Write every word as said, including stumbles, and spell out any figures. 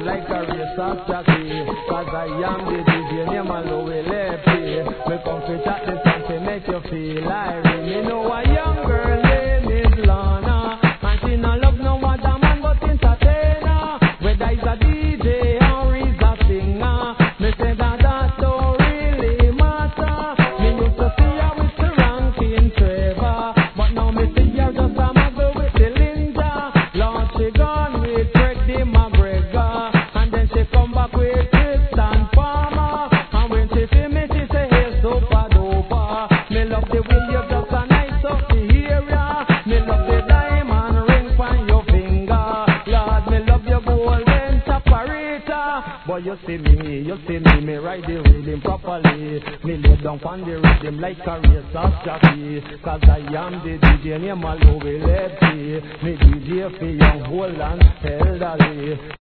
like a race of jockey. Cause I am the D J name a Louie Leppi. Me come to chat this song to make you feel like me know a young girl name is Lana, and she no love no other man but entertainer. Whether he's a D J or he's a singer, me say that that don't really matter. Me used to see her with the ranking Trevor, but now me see her just a muggle with the Linda. Lord, she gone with Freddie McGregor, and then she come back with Tristan Palmer. And when she see me, she say, hey, super duper. Me love the way you just a nice up the area. Me love the diamond ring from your finger. Lord, me love your golden chaparita. But you see me, you see me, me ride the rhythm properly. Me lay down on the rhythm like a race of jockey. Cause I am the D J name a Louie Leppi. Me D J for young, old and elderly.